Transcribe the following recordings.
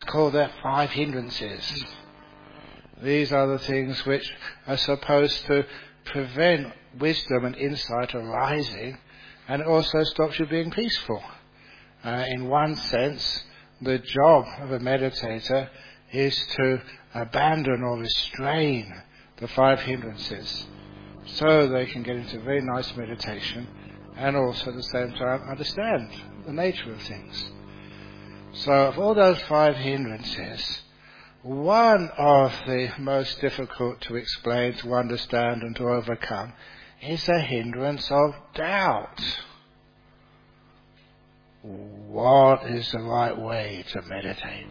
called their 5 hindrances. These are the things which are supposed to prevent wisdom and insight arising, and it also stops you being peaceful. In one sense, the job of a meditator is to abandon or restrain the 5 hindrances so they can get into very nice meditation and also at the same time understand the nature of things. So of all those 5 hindrances, one of the most difficult to explain, to understand and to overcome is the hindrance of doubt. What is the right way to meditate?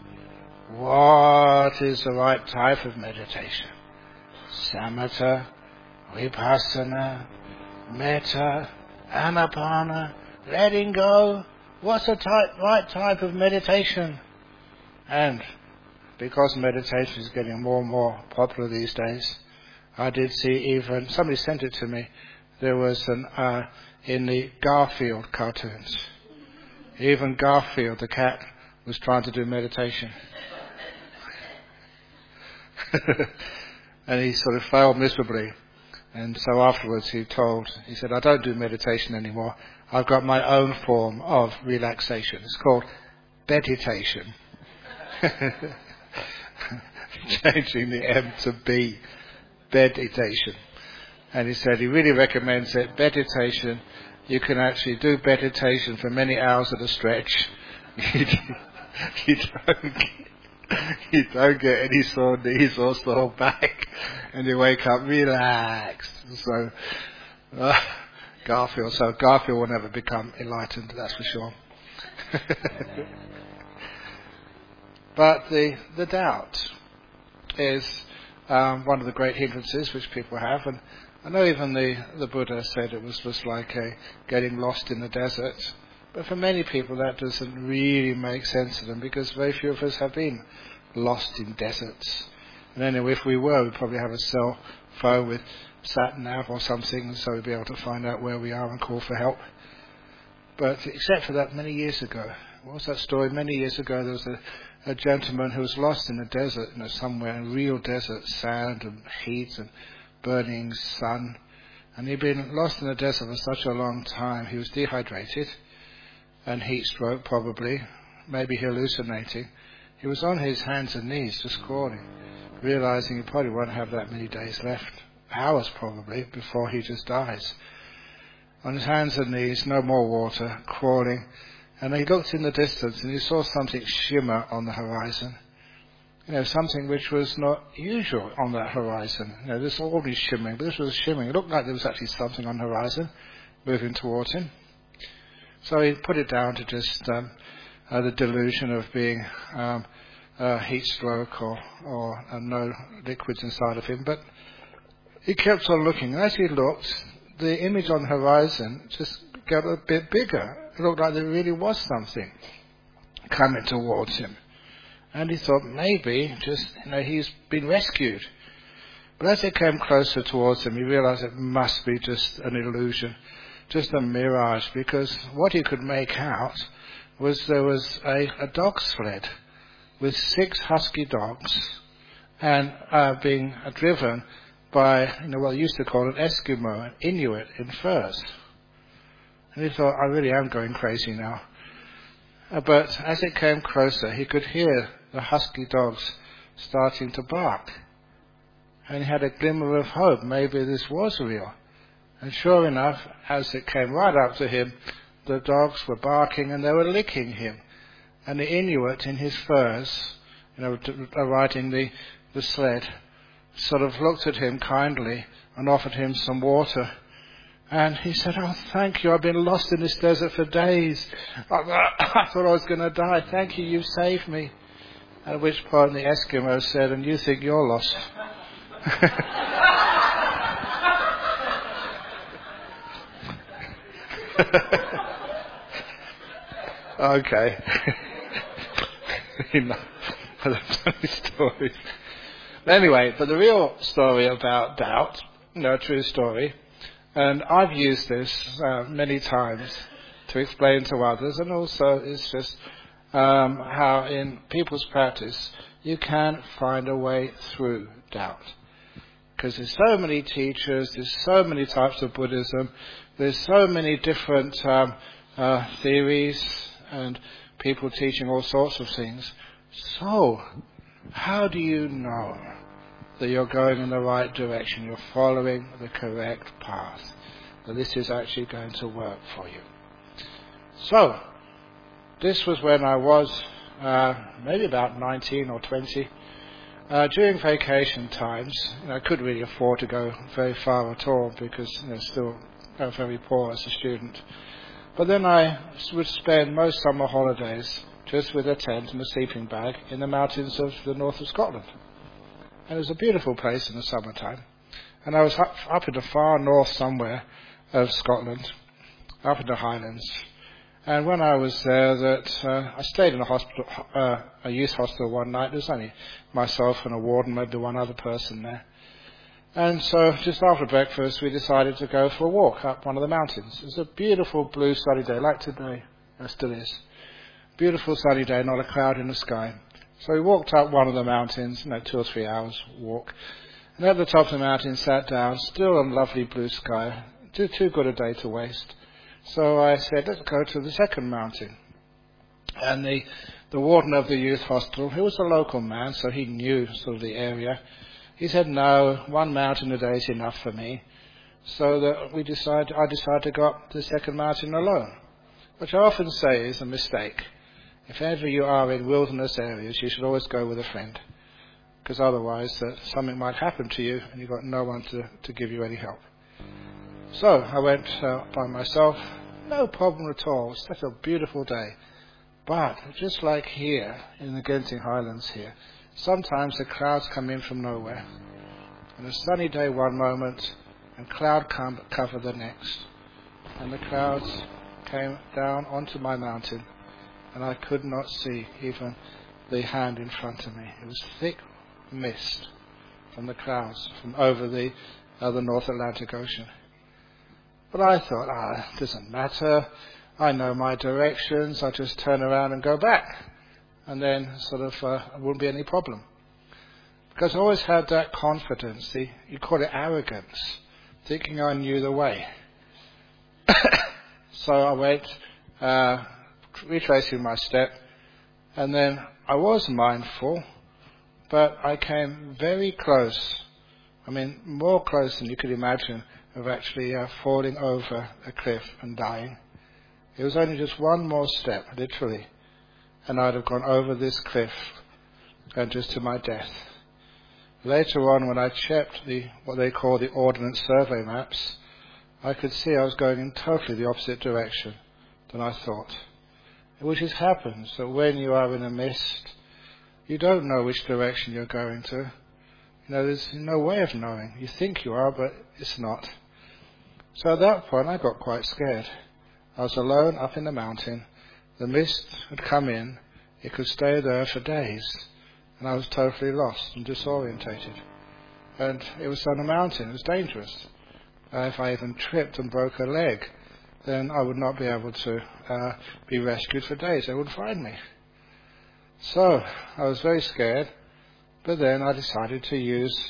What is the right type of meditation? Samatha, Vipassana, Metta, Anapana, letting go. What's the right type of meditation? And because meditation is getting more and more popular these days, I did see even, somebody sent it to me, there was in the Garfield cartoons. Even Garfield, the cat, was trying to do meditation. And he sort of failed miserably. And so afterwards he said, I don't do meditation anymore. I've got my own form of relaxation. It's called beditation. Changing the M to B. Beditation. And he said he really recommends it. Beditation, you can actually do meditation for many hours at a stretch. You don't get any sore knees or sore back, and you wake up relaxed. So Garfield will never become enlightened, that's for sure. But the doubt is one of the great hindrances which people have, and I know even the Buddha said it was just like getting lost in the desert. But for many people that doesn't really make sense to them, because very few of us have been lost in deserts. And anyway, if we were, we'd probably have a cell phone with sat-nav or something, so we'd be able to find out where we are and call for help. But except for that, many years ago, what was that story? Many years ago, there was a gentleman who was lost in the desert, somewhere in real desert, sand and heat and burning sun. And he'd been lost in the desert for such a long time, he was dehydrated and heat stroke probably, maybe hallucinating. He was on his hands and knees just crawling, realizing he probably won't have that many days left, hours probably, before he just dies. On his hands and knees, no more water, crawling, and he looked in the distance and he saw something shimmer on the horizon. Something which was not usual on that horizon. This always shimmering, but this was shimmering. It looked like there was actually something on the horizon moving towards him. So he put it down to just the delusion of being heat stroke or no liquids inside of him. But he kept on looking. As he looked, the image on the horizon just got a bit bigger. It looked like there really was something coming towards him. And he thought maybe he's been rescued. But as it came closer towards him, he realized it must be just an illusion, just a mirage, because what he could make out was there was a dog sled with 6 husky dogs and being driven by what they used to call an Eskimo, an Inuit in furs. And he thought, I really am going crazy now. But as it came closer, he could hear the husky dogs starting to bark. And he had a glimmer of hope, maybe this was real. And sure enough, as it came right up to him, the dogs were barking and they were licking him. And the Inuit in his furs, riding the sled, sort of looked at him kindly and offered him some water. And he said, oh, thank you, I've been lost in this desert for days. I thought I was going to die. Thank you, you've saved me. At which point the Eskimo said, and you think you're lost. Okay. Stories. Anyway, but the real story about doubt, a true story, and I've used this many times to explain to others, and also it's just how in people's practice you can find a way through doubt. Because there's so many teachers, there's so many types of Buddhism, there's so many different theories and people teaching all sorts of things. So, how do you know that you're going in the right direction, you're following the correct path, that this is actually going to work for you? So, this was when I was maybe about 19 or 20. During vacation times, I couldn't really afford to go very far at all because still very poor as a student. But then I would spend most summer holidays just with a tent and a sleeping bag in the mountains of the north of Scotland. And it was a beautiful place in the summertime. And I was up in the far north somewhere of Scotland, up in the Highlands. And when I was there, I stayed in a youth hostel one night. There was only myself and a warden, maybe one other person there. And so just after breakfast, we decided to go for a walk up one of the mountains. It was a beautiful blue sunny day, like today. It still is. Beautiful sunny day, not a cloud in the sky. So we walked up one of the mountains, 2 or 3 hours walk. And at the top of the mountain, sat down, still on lovely blue sky. Too good a day to waste. So I said, let's go to the second mountain. And the warden of the youth hostel, who was a local man, so he knew sort of the area, he said, no, one mountain a day is enough for me. So that I decided to go up the second mountain alone, which I often say is a mistake. If ever you are in wilderness areas, you should always go with a friend, because otherwise something might happen to you and you've got no one to give you any help. So I went by myself, no problem at all. It was such a beautiful day. But just like here in the Genting Highlands here, sometimes the clouds come in from nowhere. And a sunny day one moment and cloud cover the next. And the clouds came down onto my mountain and I could not see even the hand in front of me. It was thick mist from the clouds from over the North Atlantic Ocean. But I thought, it doesn't matter. I know my directions. I just turn around and go back. And then it wouldn't be any problem. Because I always had that confidence. You call it arrogance. Thinking I knew the way. So I went, retracing my step. And then I was mindful. But I came very close. More close than you could imagine, of actually falling over a cliff and dying. It was only just one more step, literally, and I'd have gone over this cliff and just to my death. Later on, when I checked what they call the Ordnance Survey maps, I could see I was going in totally the opposite direction than I thought. Which happens that when you are in a mist, you don't know which direction you're going to. There's no way of knowing. You think you are, but it's not. So at that point, I got quite scared. I was alone up in the mountain. The mist had come in. It could stay there for days. And I was totally lost and disorientated. And it was on a mountain. It was dangerous. If I even tripped and broke a leg, then I would not be able to be rescued for days. They would find me. So I was very scared. But then I decided to use,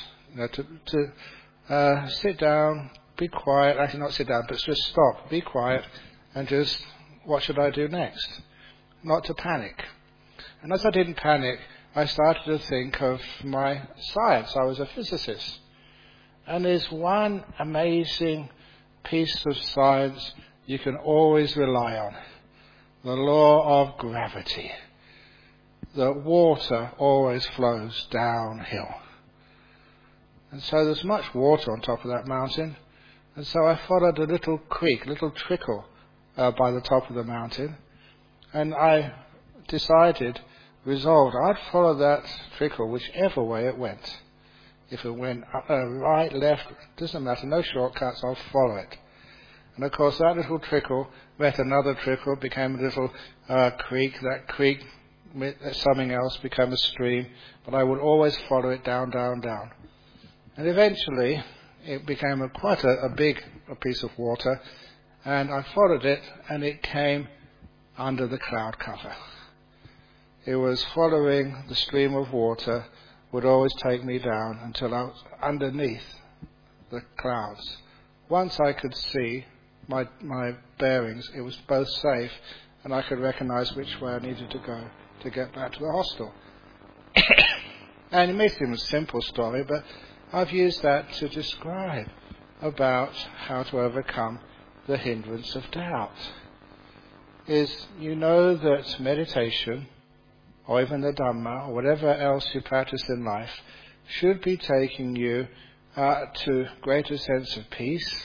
to sit down, be quiet, actually not sit down, but just stop, be quiet, and just, what should I do next? Not to panic. And as I didn't panic, I started to think of my science. I was a physicist. And there's one amazing piece of science you can always rely on. The law of gravity. The water always flows downhill. And so there's much water on top of that mountain. And so I followed a little creek, a little trickle by the top of the mountain. And I resolved, I'd follow that trickle whichever way it went. If it went right, left, doesn't matter, no shortcuts, I'll follow it. And of course that little trickle met another trickle, became a little creek. That creek met something else, became a stream. But I would always follow it down, down, down. And eventually it became quite a big piece of water. And I followed it and it came under the cloud cover. it was following the stream of water would always take me down until I was underneath the clouds. Once I could see my bearings, it was both safe and I could recognize which way I needed to go to get back to the hostel. And it may seem a simple story, but I've used that to describe about how to overcome the hindrance of doubt. Is you know that meditation, or even the Dhamma, or whatever else you practice in life, should be taking you to greater sense of peace,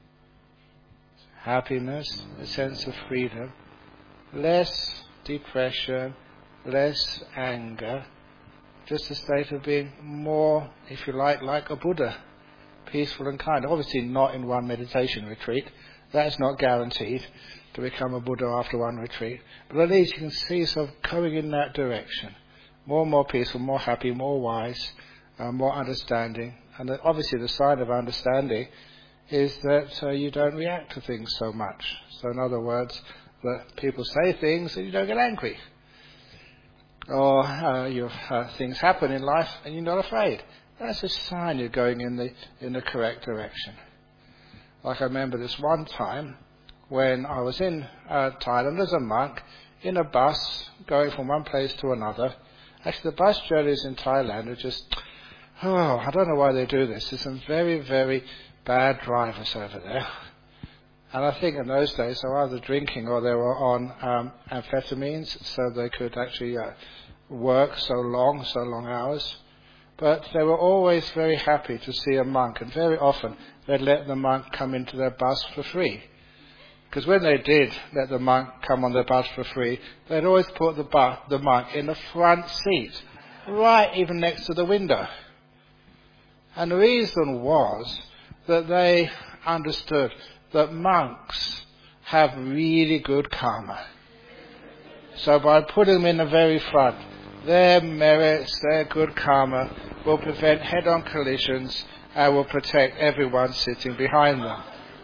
happiness, a sense of freedom, less depression, less anger, just a state of being more, if you like a Buddha, peaceful and kind. Obviously not in one meditation retreat. That's not guaranteed to become a Buddha after one retreat. But at least you can see yourself going in that direction. More and more peaceful, more happy, more wise, more understanding. And obviously the sign of understanding is that you don't react to things so much. So in other words, that people say things and you don't get angry. Or things happen in life and you're not afraid. That's a sign you're going in the correct direction. Like I remember this one time when I was in Thailand as a monk in a bus going from one place to another. Actually, the bus journeys in Thailand are just, I don't know why they do this. There's some very, very bad drivers over there. And I think in those days they were either drinking or they were on amphetamines, so they could actually work so long hours. But they were always very happy to see a monk, and very often they'd let the monk come into their bus for free. Because when they did let the monk come on their bus for free, they'd always put the monk in the front seat, right even next to the window. And the reason was that they understood that monks have really good karma. So by putting them in the very front, their merits, their good karma will prevent head-on collisions and will protect everyone sitting behind them.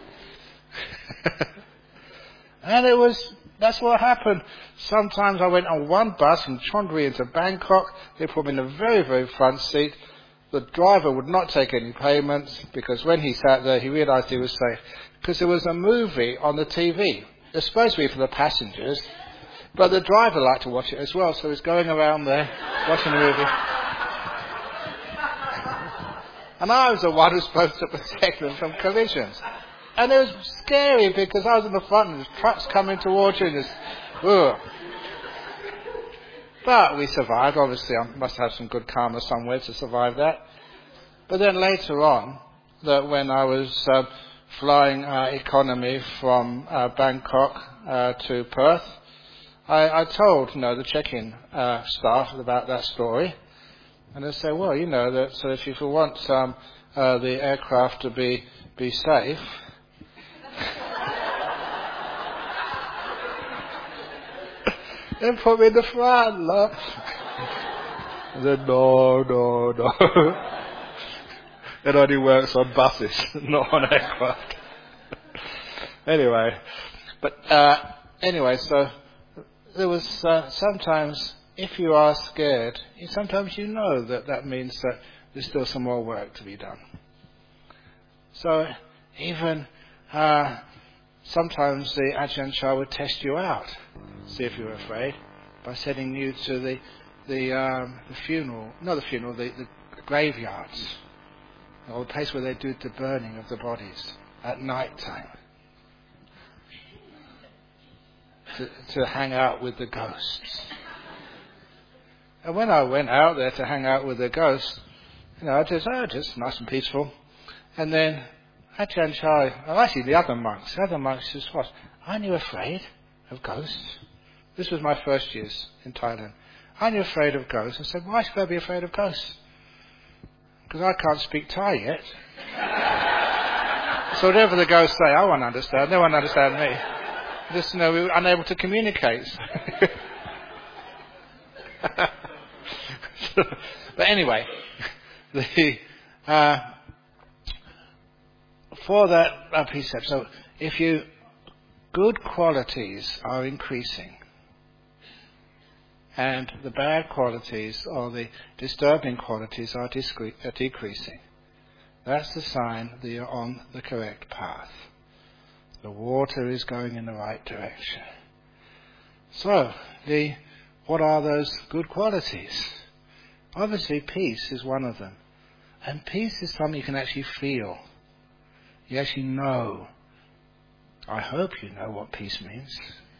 And that's what happened. Sometimes I went on one bus from Chonburi into Bangkok. They put me in the very, very front seat. The driver would not take any payments because when he sat there, he realised he was safe. Because there was a movie on the TV. It's supposed to be for the passengers, but the driver liked to watch it as well, so he was going around there watching the movie. And I was the one who was supposed to protect them from collisions. And it was scary because I was in the front and there's trucks coming towards you and just, ugh. But we survived. Obviously, I must have some good karma somewhere to survive that. But then later on, that when I was flying economy from Bangkok to Perth, I told the check-in staff about that story, and they said, well, that so if you want the aircraft to be safe, then put me in the front, look. I said, no. It only works on buses, not on aircraft. Anyway, so there was sometimes, if you are scared, sometimes that means that there's still some more work to be done. So even sometimes the Ajahn Chah would test you out, see if you were afraid, by sending you to the graveyards, or the place where they do the burning of the bodies at night time, to hang out with the ghosts. And when I went out there to hang out with the ghosts, just nice and peaceful. And then Ajahn Chah, actually the other monks said, what? Aren't you afraid of ghosts? This was my first years in Thailand. Aren't you afraid of ghosts? I said, why should I be afraid of ghosts? Because I can't speak Thai yet. So whatever the ghosts say, I won't understand. They won't understand me. Just, we were unable to communicate. But anyway, for that precept, so if good qualities are increasing, and the bad qualities or the disturbing qualities are decreasing. That's the sign that you're on the correct path. The water is going in the right direction. So, what are those good qualities? Obviously, peace is one of them. And peace is something you can actually feel. You actually know. I hope you know what peace means.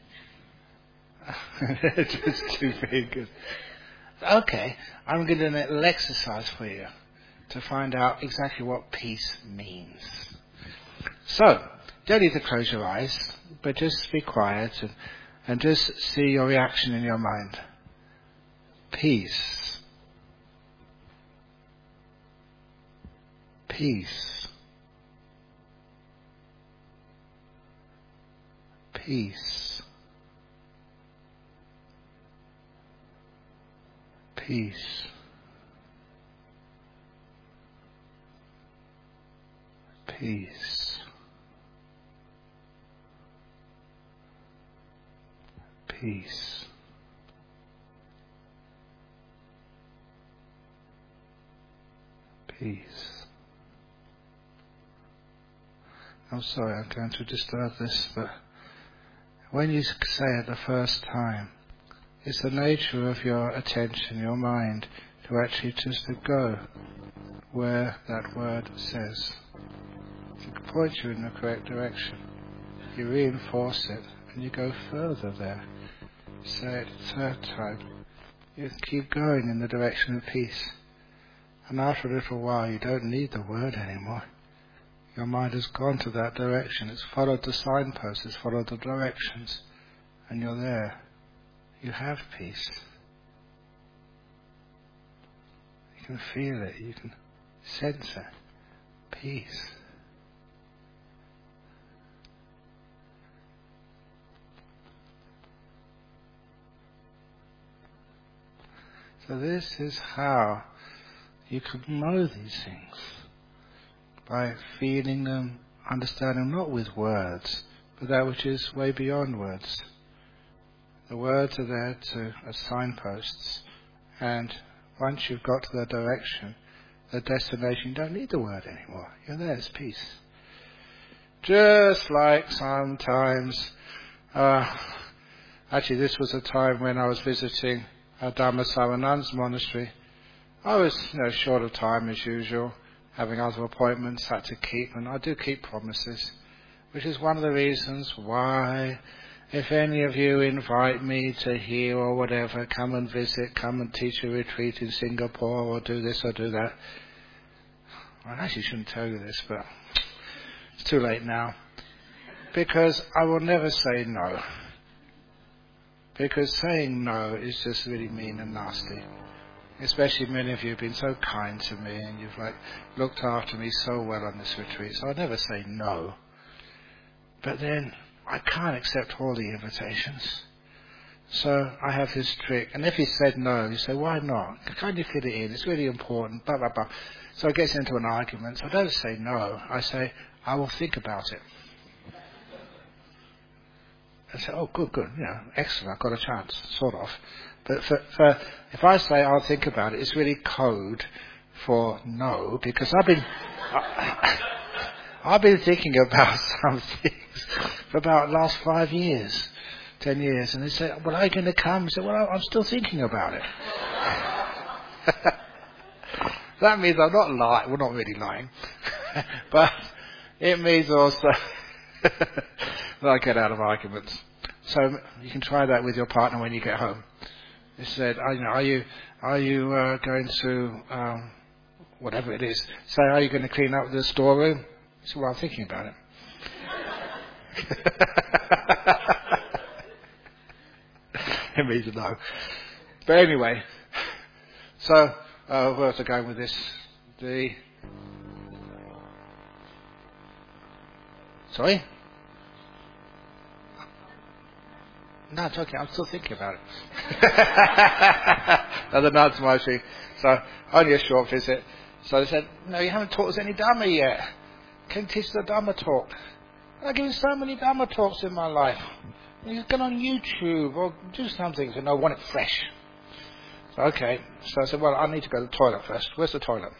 Just too big. Okay, I'm going to do a little exercise for you to find out exactly what peace means. So, don't need to close your eyes, but just be quiet and just see your reaction in your mind. Peace. Peace. Peace. Peace. Peace. Peace. Peace. I'm sorry, I'm going to disturb this, but when you say it the first time, it's the nature of your attention, your mind, to actually just to go where that word says. To point you in the correct direction. You reinforce it, and you go further there. Say it a third time. You keep going in the direction of peace. And after a little while, you don't need the word anymore. Your mind has gone to that direction. It's followed the signposts, it's followed the directions, and you're there. You have peace. You can feel it, you can sense it. Peace. So this is how you can know these things. By feeling them, understanding not with words, but that which is way beyond words. The words are there as signposts, and once you've got to the direction, the destination, you don't need the word anymore. You're there, it's peace. Just like sometimes, actually this was a time when I was visiting a Dhammasara nuns monastery. I was, short of time as usual, having other appointments, had to keep, and I do keep promises, which is one of the reasons why, if any of you invite me to here or whatever, come and visit, come and teach a retreat in Singapore, or do this or do that. I actually shouldn't tell you this, but it's too late now. Because I will never say no. Because saying no is just really mean and nasty. Especially many of you have been so kind to me and you've looked after me so well on this retreat. So I'll never say no. But then I can't accept all the invitations. So I have this trick. And if he said no, you say, why not? Can't you fit it in? It's really important. Blah, blah, blah. So it gets into an argument. So I don't say no. I say, I will think about it. I say, oh, good. Excellent. I've got a chance, sort of. But for if I say I'll think about it, it's really code for no, because I've been thinking about some things for about the last 5 years, 10 years, and they say, well, are you going to come? I say, well, I'm still thinking about it. That means I'm not lying. Well, not really lying, but it means also that I get out of arguments. So you can try that with your partner when you get home. He said, are you going to, whatever it is, say, are you going to clean up the storeroom? He said, well, I'm thinking about it. It means no. But anyway, so where was I going with this? Sorry? No, it's okay. I'm still thinking about it. Another nudge, mostly. So, only a short visit. So they said, no, you haven't taught us any Dhamma yet. Can you teach us the Dhamma talk? I've given so many Dhamma talks in my life. You can get on YouTube or do something. So, no, I want it fresh. Okay, so I said, well, I need to go to the toilet first. Where's the toilet?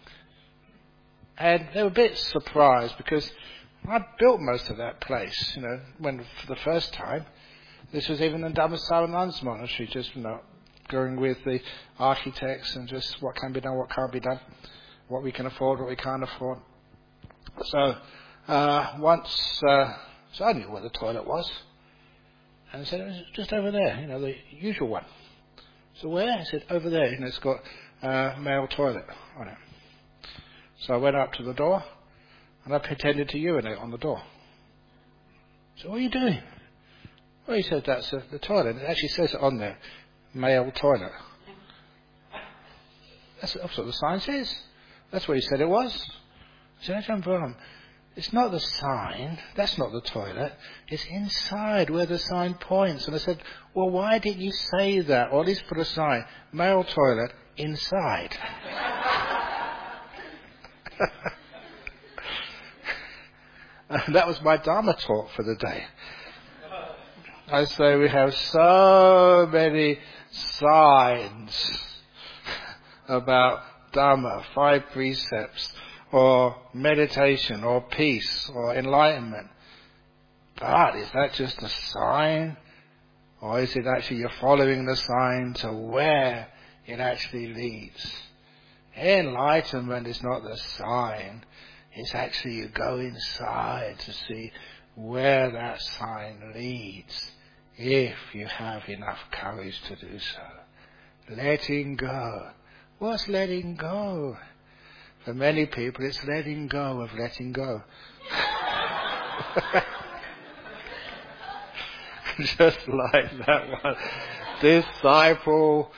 And they were a bit surprised because I'd built most of that place, when for the first time. This was even in Dhammasala Nuns Monastery, just, going with the architects and just what can be done, what can't be done, what we can afford, what we can't afford. So, so I knew where the toilet was. And I said, it was just over there, the usual one. So where? I said, over there, it's got a male toilet on it. So I went up to the door, and I pretended to urinate on the door. So what are you doing? Well, he said, that's the toilet. It actually says it on there, male toilet. That's what the sign says. That's what he said it was. I said, Ajahn Brahm, it's not the sign, that's not the toilet, it's inside where the sign points. And I said, well, why didn't you say that? Or at least put a sign, male toilet, inside. And that was my Dharma talk for the day. I say we have so many signs about Dharma, 5 precepts, or meditation, or peace, or enlightenment. But is that just a sign? Or is it actually you're following the sign to where it actually leads? Enlightenment is not the sign. It's actually you go inside to see where that sign leads, if you have enough courage to do so. Letting go. What's letting go? For many people, it's letting go of letting go. Just like that one disciple.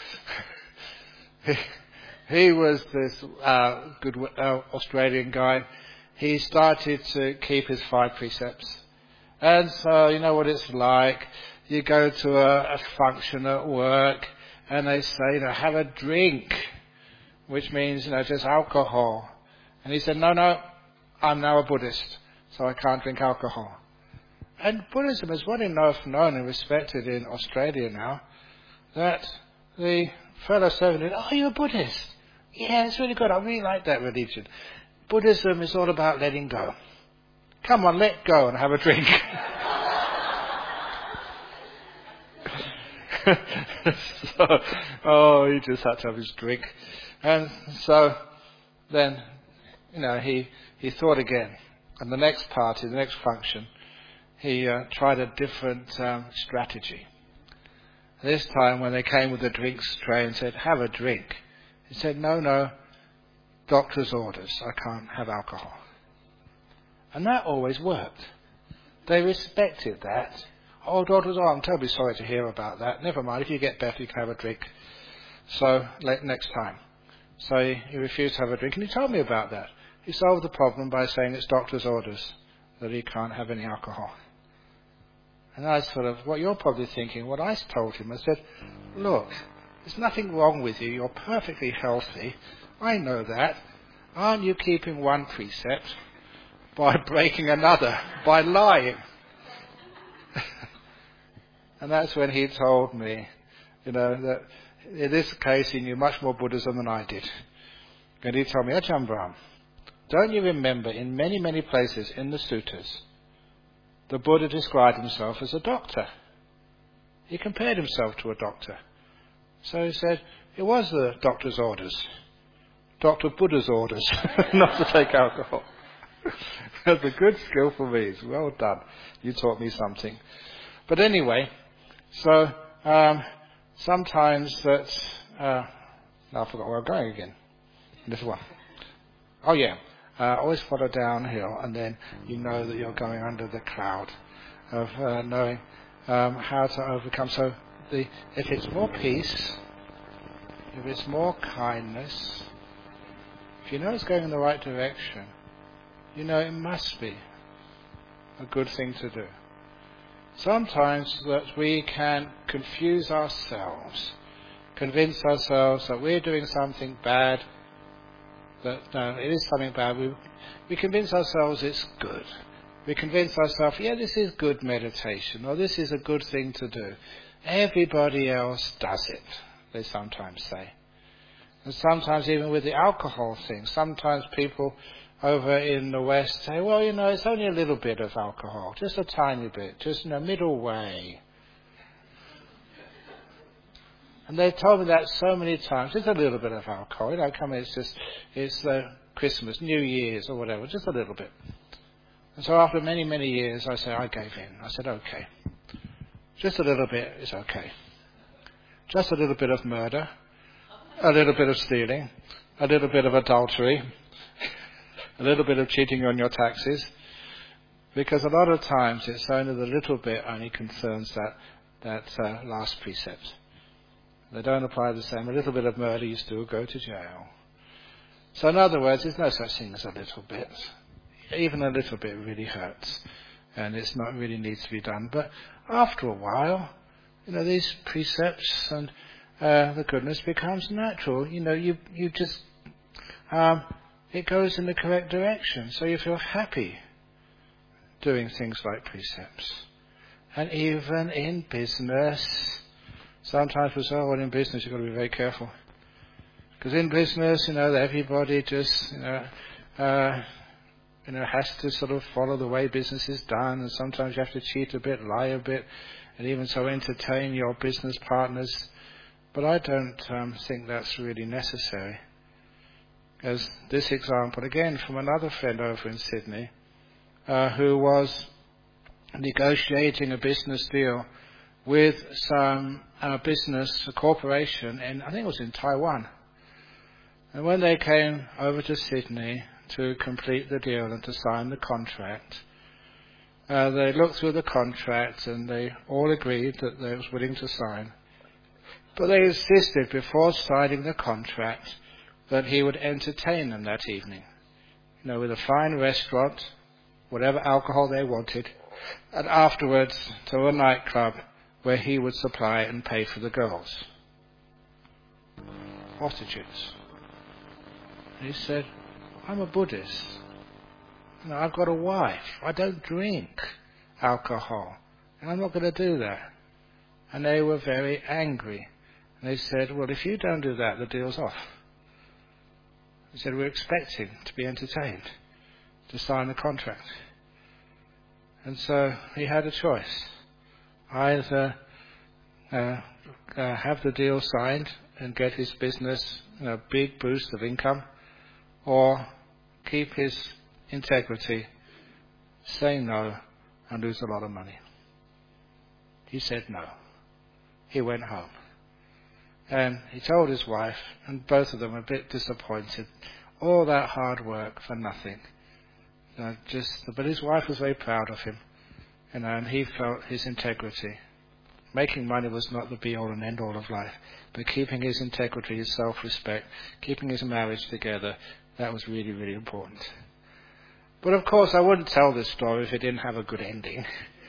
He was this good Australian guy. He started to keep his 5 precepts. And so, you know what it's like. You go to a function at work, and they say, have a drink, which means, just alcohol. And he said, no, I'm now a Buddhist, so I can't drink alcohol. And Buddhism is well enough known and respected in Australia now, that the fellow servant, oh, you're a Buddhist? Yeah, it's really good. I really like that religion. Buddhism is all about letting go. Come on, let go and have a drink. He just had to have his drink. And so then, he thought again. And the next party, the next function, he tried a different strategy. This time when they came with the drinks tray and said, have a drink, he said, no, doctor's orders, I can't have alcohol. And that always worked. They respected that. Oh, doctors, I'm terribly sorry to hear about that. Never mind, if you get better, you can have a drink. So, next time. So he refused to have a drink, and he told me about that. He solved the problem by saying it's doctor's orders that he can't have any alcohol. And I sort of, what you're probably thinking, what I told him, I said, look, there's nothing wrong with you. You're perfectly healthy. I know that. Aren't you keeping one precept by breaking another, by lying? And that's when he told me, that in this case he knew much more Buddhism than I did. And he told me, Ajahn Brahm, don't you remember in many, many places in the suttas, the Buddha described himself as a doctor. He compared himself to a doctor. So he said, it was the doctor's orders. Dr. Buddha's orders, not to take alcohol. That's a good skill for me. It's well done. You taught me something. But anyway, so sometimes that... now I forgot where I'm going again. This one. Oh yeah. Always follow downhill, and then you know that you're going under the cloud of knowing how to overcome. So if it's more peace, if it's more kindness, if you know it's going in the right direction, you know it must be a good thing to do. Sometimes that we can confuse ourselves, convince ourselves that we're doing something bad, that no, it is something bad. We convince ourselves it's good. We convince ourselves, yeah, this is good meditation, or this is a good thing to do. Everybody else does it. they sometimes say. And sometimes even with the alcohol thing, sometimes people over in the West say, well, it's only a little bit of alcohol, just a tiny bit, just middle way. And they've told me that so many times, just a little bit of alcohol, come in, it's Christmas, New Year's or whatever, just a little bit. And so after many, many years, I gave in. I said, okay, just a little bit is okay. Just a little bit of murder, a little bit of stealing, a little bit of adultery, a little bit of cheating on your taxes, because a lot of times it's only the little bit only concerns that last precept. They don't apply the same. A little bit of murder, you still go to jail. So in other words, there's no such thing as a little bit. Even a little bit really hurts, and it's not really needs to be done. But after a while, these precepts and the goodness becomes natural. You just it goes in the correct direction, so you feel happy doing things like precepts. And even in business, sometimes we say, well, in business you've got to be very careful, because in business, everybody just has to sort of follow the way business is done, and sometimes you have to cheat a bit, lie a bit, and even so entertain your business partners. But I don't think that's really necessary. As this example, again, from another friend over in Sydney, who was negotiating a business deal with some a corporation in, I think it was in Taiwan. And when they came over to Sydney to complete the deal and to sign the contract, they looked through the contract and they all agreed that they was willing to sign. But they insisted before signing the contract that he would entertain them that evening, with a fine restaurant, whatever alcohol they wanted, and afterwards to a nightclub where he would supply and pay for the girls. Prostitutes. He said, I'm a Buddhist. I've got a wife. I don't drink alcohol. And I'm not going to do that. And they were very angry. And they said, well, if you don't do that, the deal's off. He said, we're expecting to be entertained, to sign the contract. And so he had a choice. Either have the deal signed and get his business a big boost of income, or keep his integrity, say no, and lose a lot of money. He said no. He went home. And he told his wife, and both of them were a bit disappointed. All that hard work for nothing. But his wife was very proud of him, and he felt his integrity. Making money was not the be-all and end-all of life, but keeping his integrity, his self-respect, keeping his marriage together, that was really, really important. But of course, I wouldn't tell this story if it didn't have a good ending.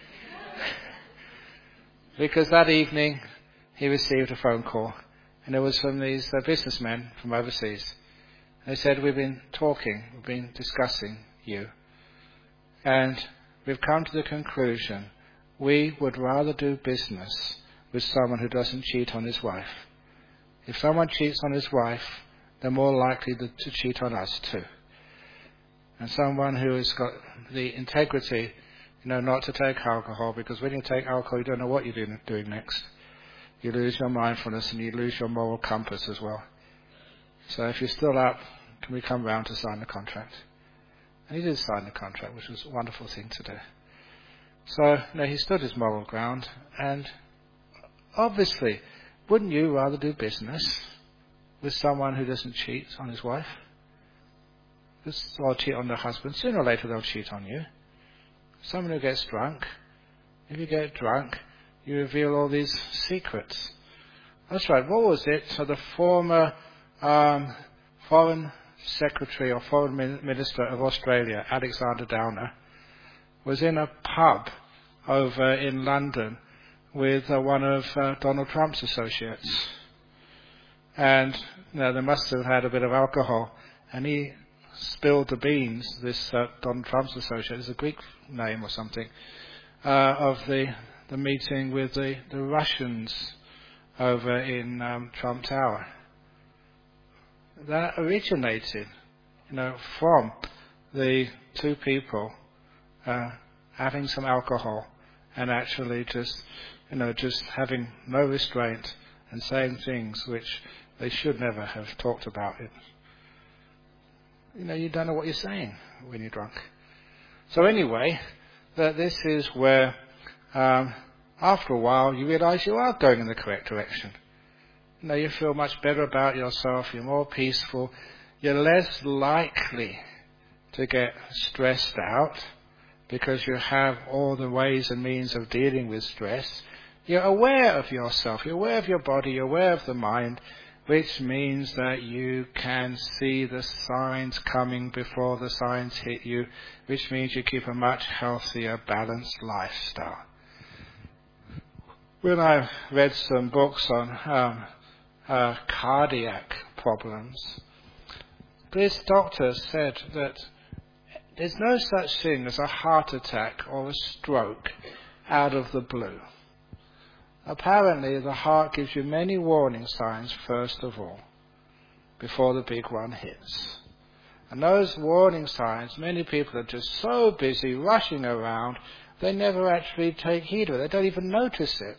Because that evening, he received a phone call, and it was from these businessmen from overseas. They said, we've been discussing you, and we've come to the conclusion we would rather do business with someone who doesn't cheat on his wife. If someone cheats on his wife, they're more likely to cheat on us too. And someone who has got the integrity, not to take alcohol, because when you take alcohol, you don't know what you're doing next. You lose your mindfulness and you lose your moral compass as well. So if you're still up, can we come round to sign the contract? And he did sign the contract, which was a wonderful thing to do. So, he stood his moral ground, and obviously, wouldn't you rather do business with someone who doesn't cheat on his wife? Or cheat on their husband? Sooner or later they'll cheat on you. Someone who gets drunk. If you get drunk, you reveal all these secrets. That's right, what was it? So the former Foreign Secretary or Foreign Minister of Australia, Alexander Downer, was in a pub over in London with one of Donald Trump's associates. And they must have had a bit of alcohol. And he spilled the beans, this Donald Trump's associate, is a Greek name or something, of the meeting with the Russians over in Trump Tower. That originated, from the two people having some alcohol and actually just having no restraint and saying things which they should never have talked about. You don't know what you're saying when you're drunk. So anyway, that this is where, after a while, you realize you are going in the correct direction. You feel much better about yourself, you're more peaceful, you're less likely to get stressed out because you have all the ways and means of dealing with stress. You're aware of yourself, you're aware of your body, you're aware of the mind, which means that you can see the signs coming before the signs hit you, which means you keep a much healthier, balanced lifestyle. When I read some books on cardiac problems, this doctor said that there's no such thing as a heart attack or a stroke out of the blue. Apparently, the heart gives you many warning signs, first of all, before the big one hits. And those warning signs, many people are just so busy rushing around, they never actually take heed of it. They don't even notice it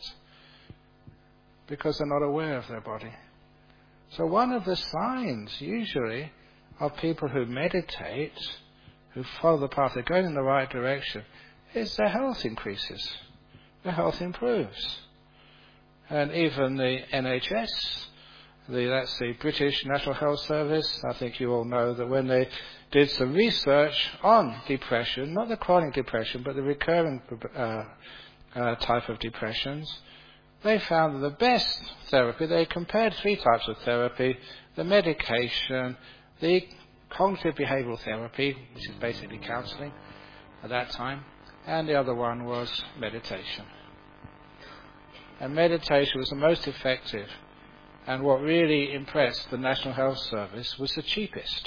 because they're not aware of their body. So one of the signs, usually, of people who meditate, who follow the path, they're going in the right direction, is their health increases. Their health improves. And even the NHS, that's the British National Health Service, I think you all know that when they did some research on depression, not the chronic depression, but the recurring type of depressions, they found that the best therapy, they compared 3 types of therapy: the medication, the cognitive behavioral therapy, which is basically counseling at that time, and the other one was meditation. And meditation was the most effective, and what really impressed the National Health Service was the cheapest.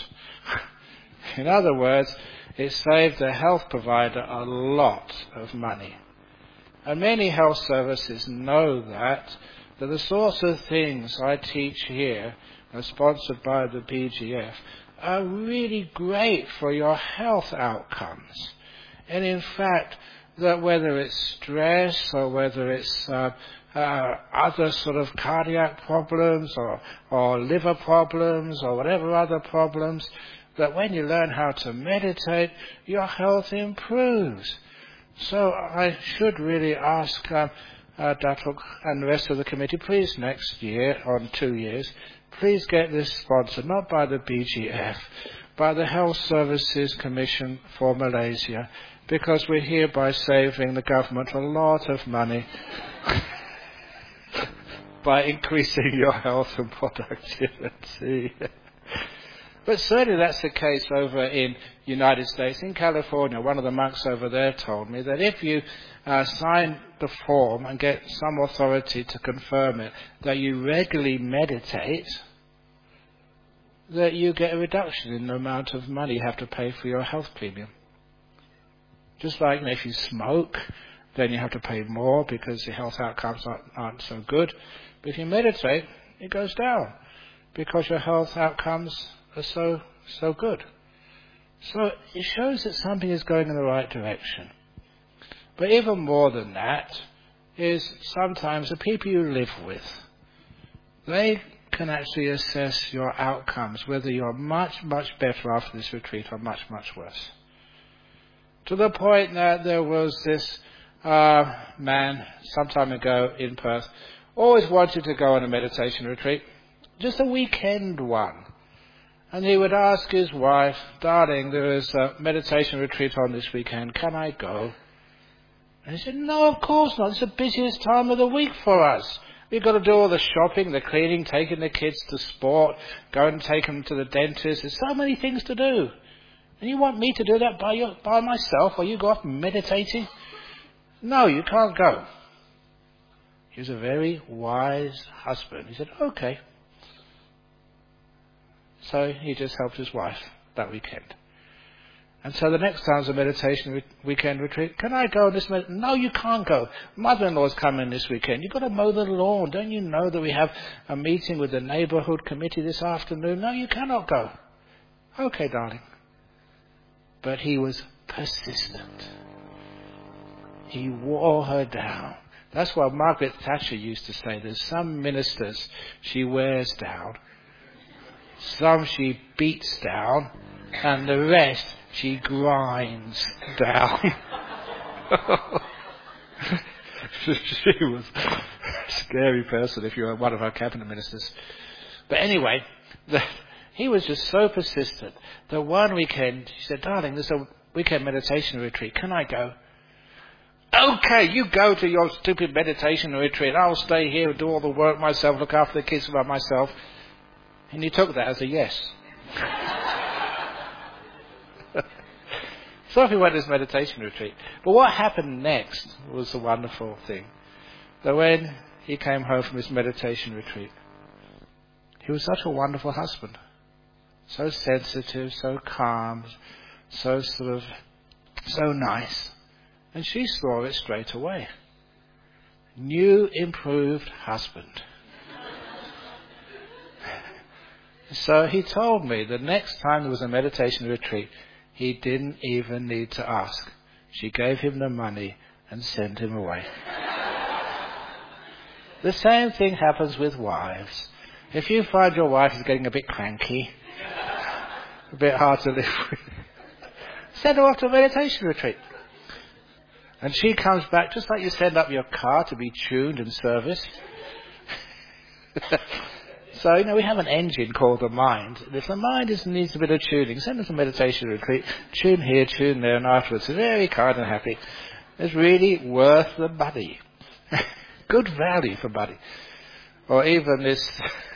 In other words, it saved the health provider a lot of money. And many health services know that the sorts of things I teach here, are sponsored by the BGF, are really great for your health outcomes. And in fact, that whether it's stress or whether it's other sort of cardiac problems or liver problems or whatever other problems, that when you learn how to meditate, your health improves. So I should really ask Datuk and the rest of the committee, please next year, or in 2 years, please get this sponsored, not by the BGF, by the Health Services Commission for Malaysia, because we're hereby saving the government a lot of money by increasing your health and productivity. But certainly that's the case over in the United States. In California, one of the monks over there told me that if you sign the form and get some authority to confirm it, that you regularly meditate, that you get a reduction in the amount of money you have to pay for your health premium. Just like if you smoke, then you have to pay more because the health outcomes aren't so good. But if you meditate, it goes down because your health outcomes are so good. So it shows that something is going in the right direction. But even more than that is sometimes the people you live with, they can actually assess your outcomes, whether you're much, much better after this retreat or much, much worse. To the point that there was this man some time ago in Perth, always wanted to go on a meditation retreat, just a weekend one. And he would ask his wife, darling, there is a meditation retreat on this weekend, can I go? And he said, no, of course not, it's the busiest time of the week for us. We've got to do all the shopping, the cleaning, taking the kids to sport, going and take them to the dentist. There's so many things to do. And you want me to do that by myself while you go off meditating? No, you can't go. He was a very wise husband. He said, okay. So he just helped his wife that weekend. And so the next time there's a meditation weekend retreat, can I go on this? No, you can't go. Mother-in-law's coming this weekend. You've got to mow the lawn. Don't you know that we have a meeting with the neighbourhood committee this afternoon? No, you cannot go. Okay, darling. But he was persistent. He wore her down. That's what Margaret Thatcher used to say. There's some ministers she wears down, some she beats down, and the rest she grinds down. She was a scary person if you were one of our cabinet ministers. But anyway, he was just so persistent that one weekend she said, darling, there's a weekend meditation retreat. Can I go? Okay, you go to your stupid meditation retreat. I'll stay here and do all the work myself, look after the kids by myself. And he took that as a yes. So he went to his meditation retreat. But what happened next was the wonderful thing. That when he came home from his meditation retreat, he was such a wonderful husband. So sensitive, so calm, so nice. And she saw it straight away. New, improved husband. So he told me the next time there was a meditation retreat, he didn't even need to ask. She gave him the money and sent him away. The same thing happens with wives. If you find your wife is getting a bit cranky, a bit hard to live with, send her off to a meditation retreat. And she comes back just like you send up your car to be tuned and serviced. So, we have an engine called the mind. If the mind needs a bit of tuning, send us a meditation retreat. Tune here, tune there, and afterwards. Very kind and happy. It's really worth the money. Good value for money. Or even this...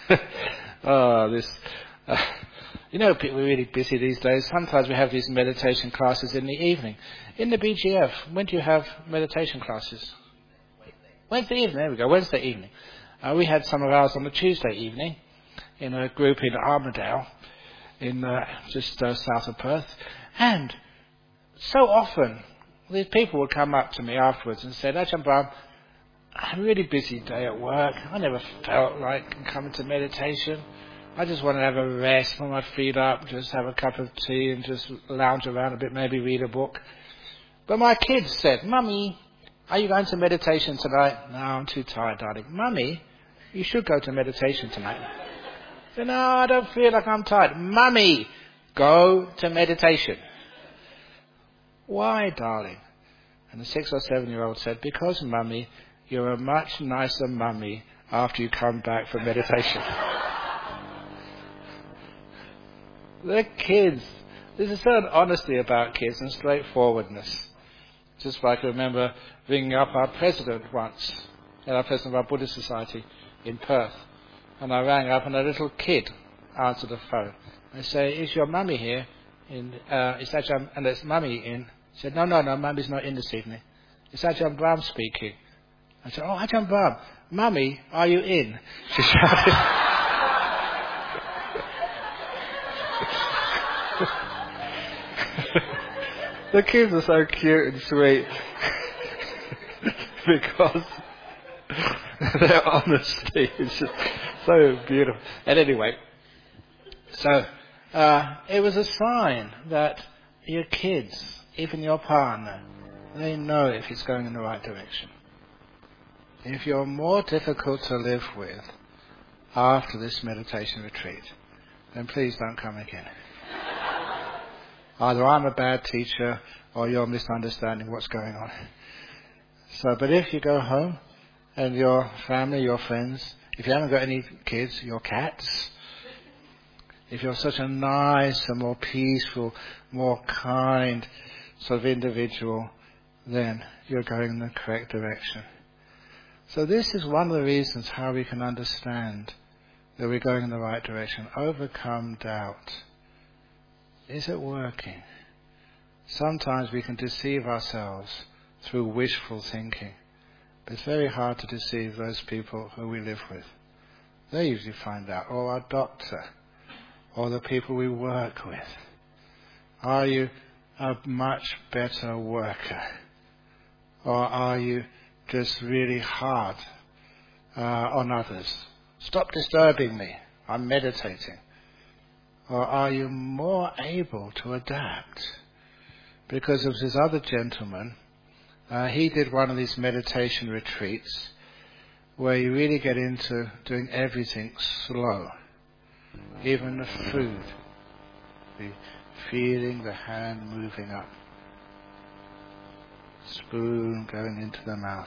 people are really busy these days. Sometimes we have these meditation classes in the evening. In the BGF, when do you have meditation classes? Wednesday evening. There we go, Wednesday evening. We had some of ours on the Tuesday evening in a group in Armadale, in just south of Perth. And so often, these people would come up to me afterwards and say, Ajahn Brahm, I had a really busy day at work. I never felt like coming to meditation. I just want to have a rest, put my feet up, just have a cup of tea and just lounge around a bit, maybe read a book. But my kids said, Mummy, are you going to meditation tonight? No, I'm too tired, darling. Mummy, you should go to meditation tonight. I said, no, I don't feel like I'm tired. Mummy, go to meditation. Why, darling? And the 6 or 7-year-old said, because, Mummy, you're a much nicer mummy after you come back from meditation. The kids, there's a certain honesty about kids and straightforwardness. Just like I remember ringing up our president once, our president of our Buddhist Society in Perth. And I rang up and a little kid answered the phone. I say, is your mummy here? And it's mummy in. He said, no, mummy's not in this evening. It's Ajahn Brahm speaking. I said, oh, Ajahn Brahm, Mummy, are you in? She shouted. The kids are so cute and sweet because their honesty is just so beautiful. And anyway, so it was a sign that your kids, even your partner, they know if it's going in the right direction. If you're more difficult to live with after this meditation retreat, then please don't come again. Either I'm a bad teacher or you're misunderstanding what's going on. So, but if you go home and your family, your friends, if you haven't got any kids, your cats, if you're such a nice and more peaceful, more kind sort of individual, then you're going in the correct direction. So this is one of the reasons how we can understand that we're going in the right direction. Overcome doubt. Is it working? Sometimes we can deceive ourselves through wishful thinking. But it's very hard to deceive those people who we live with. They usually find out, or our doctor, or the people we work with. Are you a much better worker? Or are you just really hard on others? Stop disturbing me, I'm meditating. Or are you more able to adapt? Because of this other gentleman, he did one of these meditation retreats where you really get into doing everything slow. Even the food. Feeling the hand moving up. Spoon going into the mouth.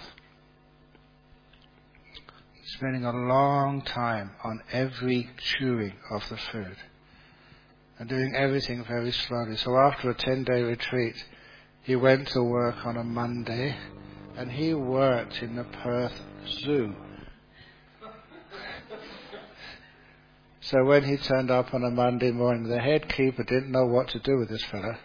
Spending a long time on every chewing of the food. And doing everything very slowly. So after a 10-day retreat, he went to work on a Monday, and he worked in the Perth Zoo. So when he turned up on a Monday morning, the head keeper didn't know what to do with this fella.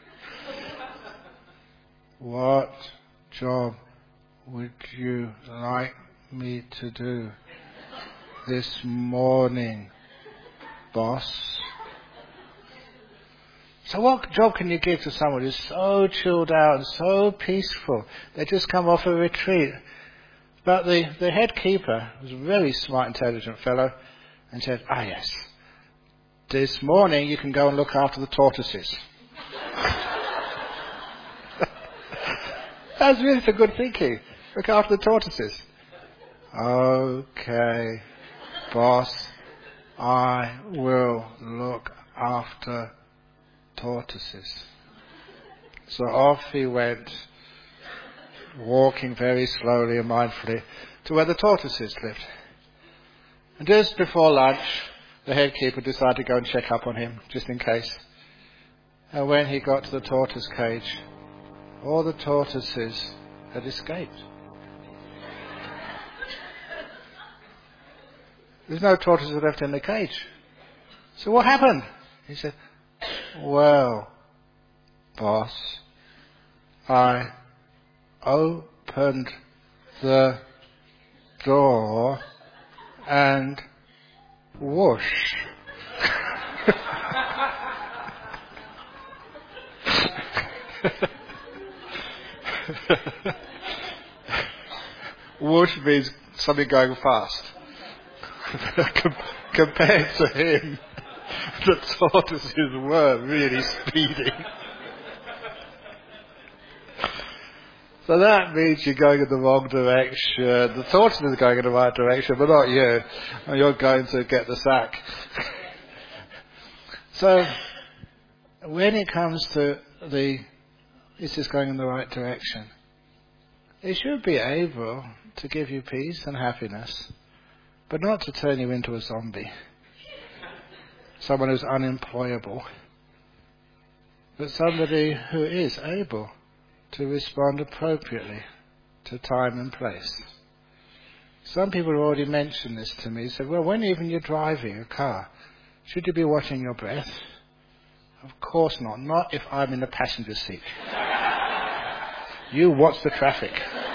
What job would you like me to do this morning, boss? So what job can you give to someone who's so chilled out and so peaceful? They just come off a retreat. But the head keeper was a very smart, intelligent fellow and said, yes, this morning you can go and look after the tortoises. That's really some good thinking. Look after the tortoises. Okay, boss, I will look after tortoises. So off he went, walking very slowly and mindfully to where the tortoises lived. And just before lunch, the head keeper decided to go and check up on him, just in case. And when he got to the tortoise cage, all the tortoises had escaped. There's no tortoises left in the cage. So what happened? He said, well, boss, I opened the door and whoosh. Whoosh means something going fast. Compared to him, the tortoises were really speeding. So that means you're going in the wrong direction. The tortoise is going in the right direction, but not you. You're going to get the sack. So, when it comes to is this going in the right direction? It should be able to give you peace and happiness, but not to turn you into a zombie. Someone who's unemployable. But somebody who is able to respond appropriately to time and place. Some people have already mentioned this to me. Said, well, when even you're driving a car, should you be watching your breath? Of course not. Not if I'm in the passenger seat. You watch the traffic.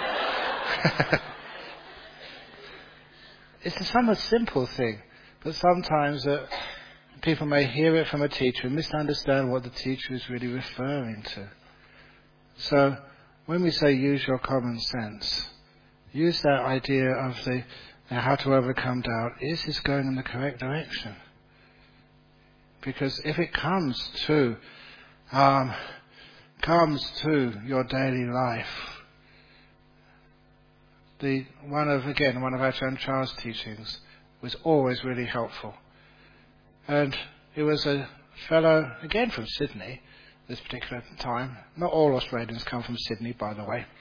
It's a somewhat simple thing, but sometimes people may hear it from a teacher and misunderstand what the teacher is really referring to. So, when we say use your common sense, use that idea of how to overcome doubt. Is this going in the correct direction? Because if it comes to your daily life, one of Ajahn Chah's teachings was always really helpful. And it was a fellow, again from Sydney, this particular time. Not all Australians come from Sydney, by the way.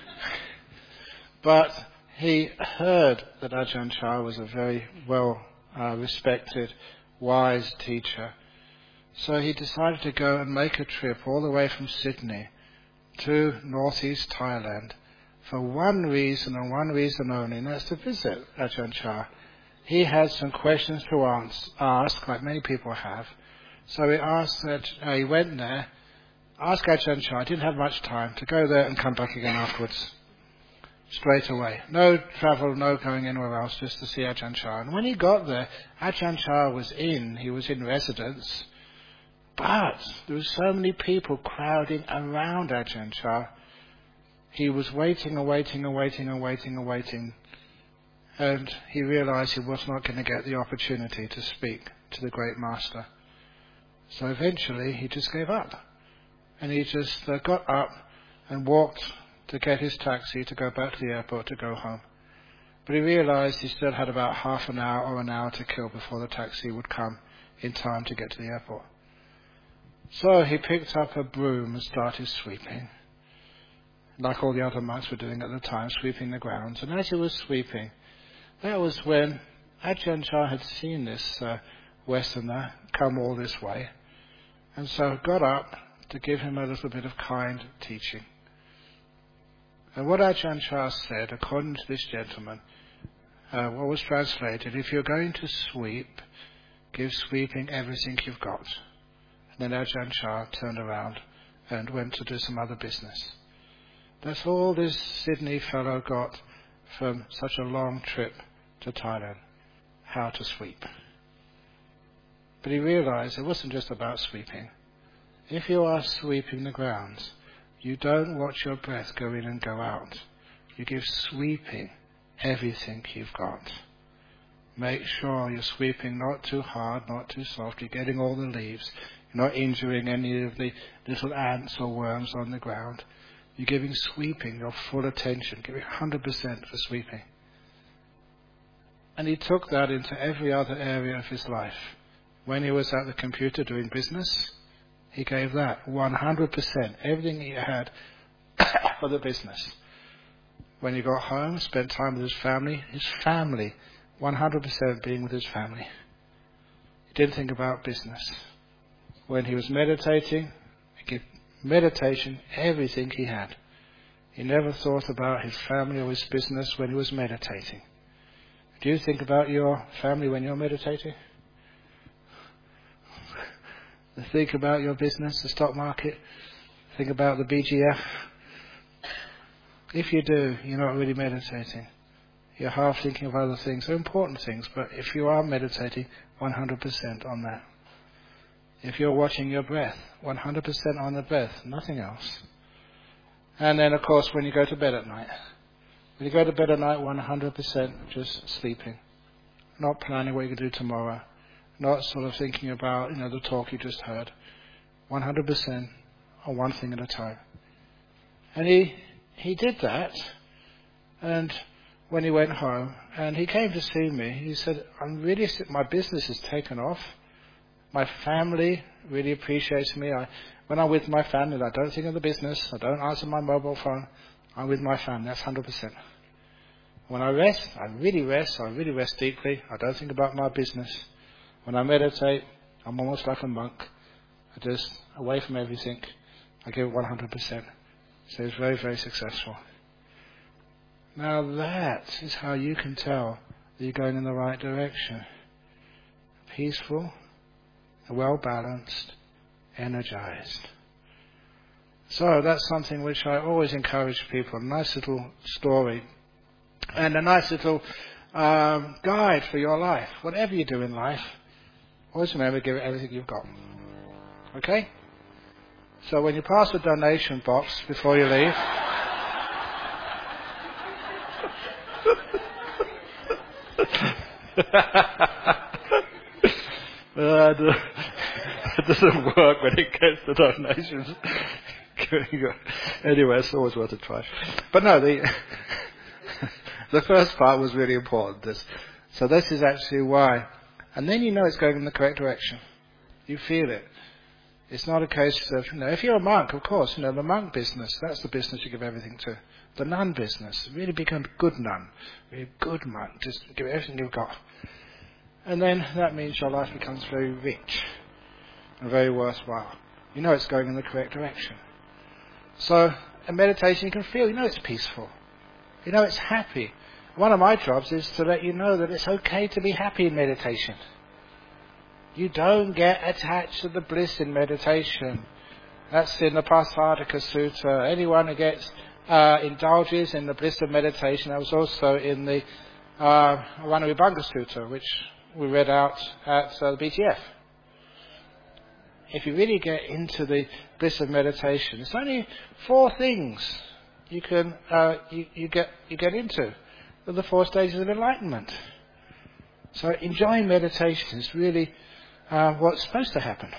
But he heard that Ajahn Chah was a very well respected, wise teacher. So he decided to go and make a trip all the way from Sydney to northeast Thailand for one reason and one reason only, and that's to visit Ajahn Chah. He had some questions to ask, like many people have. So he went there, asked Ajahn Chah. Didn't have much time to go there and come back again afterwards. Straight away. No travel, no going anywhere else, just to see Ajahn Chah. And when he got there, Ajahn Chah was in residence, But there were so many people crowding around Ajahn Chah. He was waiting and waiting and waiting and waiting and waiting. And he realized he was not going to get the opportunity to speak to the great master. So eventually he just gave up. And he just got up and walked to get his taxi to go back to the airport to go home. But he realized he still had about half an hour or an hour to kill before the taxi would come in time to get to the airport. So he picked up a broom and started sweeping, like all the other monks were doing at the time, sweeping the grounds. And as he was sweeping, that was when Ajahn Chah had seen this Westerner come all this way, and so got up to give him a little bit of kind teaching. And what Ajahn Chah said, according to this gentleman, what was translated, if you're going to sweep, give sweeping everything you've got. And then Ajahn Chah turned around and went to do some other business. That's all this Sydney fellow got from such a long trip to Thailand, how to sweep. But he realized it wasn't just about sweeping. If you are sweeping the grounds, you don't watch your breath go in and go out. You give sweeping everything you've got. Make sure you're sweeping not too hard, not too soft. You're getting all the leaves. You're not injuring any of the little ants or worms on the ground. You're giving sweeping your full attention, giving 100% for sweeping. And he took that into every other area of his life. When he was at the computer doing business, he gave that 100%, everything he had for the business. When he got home, spent time with his family, 100% being with his family. He didn't think about business. When he was meditating, he gave meditation everything he had. He never thought about his family or his business when he was meditating. Do you think about your family when you're meditating? Think about your business, the stock market. Think about the BGF. If you do, you're not really meditating. You're half thinking of other things. They're important things, but if you are meditating, 100% on that. If you're watching your breath, 100% on the breath, nothing else. And then, of course, when you go to bed at night. When you go to bed at night, 100% just sleeping. Not planning what you're going to do tomorrow. Not sort of thinking about, the talk you just heard. 100% on one thing at a time. And he did that. And when he went home, and he came to see me, he said, my business has taken off. My family really appreciates me. When I'm with my family, I don't think of the business. I don't answer my mobile phone. I'm with my family. That's 100%. When I rest, I really rest deeply. I don't think about my business. When I meditate, I'm almost like a monk. I just, away from everything, I give it 100%. So it's very, very successful. Now that is how you can tell that you're going in the right direction. Peaceful, well-balanced, energized. So that's something which I always encourage people. A nice little story and a nice little guide for your life. Whatever you do in life, always remember, give it everything you've got. Okay? So when you pass the donation box before you leave, it doesn't work when it gets to donations. Anyway, it's always worth a try. But no, the first part was really important. So this is actually why. And then you know it's going in the correct direction. You feel it. It's not a case of, if you're a monk, of course, the monk business, that's the business you give everything to. The nun business, really become a good nun, really good monk, just give everything you've got. And then that means your life becomes very rich and very worthwhile. You know it's going in the correct direction. So in meditation you can feel, it's peaceful. It's happy. One of my jobs is to let you know that it's okay to be happy in meditation. You don't get attached to the bliss in meditation. That's in the Pasadika Sutta. Anyone who gets indulges in the bliss of meditation, that was also in the Ranavibhanga Sutta, which we read out at the BTF. if you really get into the bliss of meditation, it's only 4 things you can you get into. They're the 4 stages of enlightenment. So enjoying meditation is really what's supposed to happen.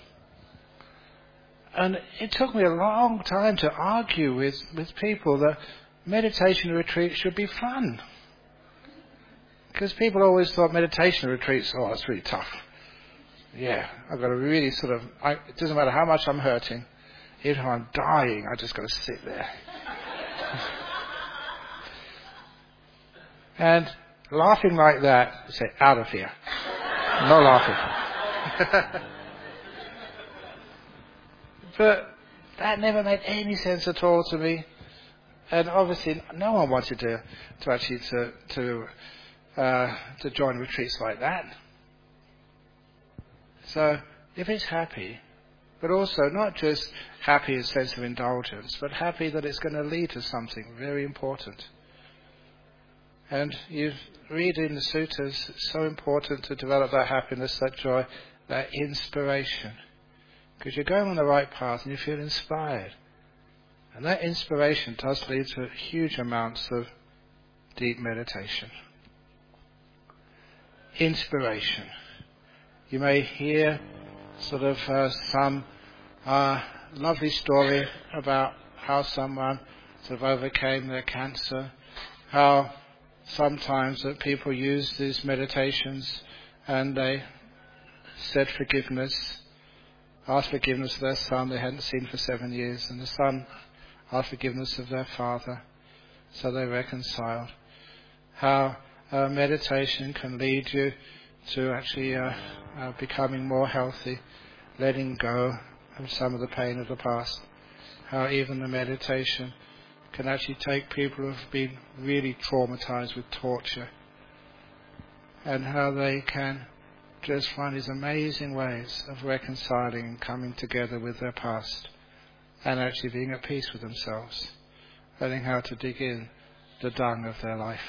And it took me a long time to argue with people that meditation retreats should be fun. Because people always thought meditation retreats, oh, it's really tough. Yeah, I've got to really it doesn't matter how much I'm hurting, even if I'm dying, I just got to sit there. And laughing like that, say, out of here. No laughing. But that never made any sense at all to me. And obviously no one wanted to actually to join retreats like that. So if it's happy, but also not just happy in a sense of indulgence, but happy that it's going to lead to something very important. And you read in the sutras, it's so important to develop that happiness, that joy, that inspiration. Because you're going on the right path and you feel inspired. And that inspiration does lead to huge amounts of deep meditation. Inspiration. You may hear some lovely story about how someone overcame their cancer, how sometimes that people use these meditations and they said forgiveness, asked forgiveness of their son they hadn't seen for 7 years, and the son asked forgiveness of their father, so they reconciled. How meditation can lead you to actually becoming more healthy, letting go of some of the pain of the past. How even the meditation can actually take people who have been really traumatized with torture, and how they can just find these amazing ways of reconciling and coming together with their past and actually being at peace with themselves, learning how to dig in the dung of their life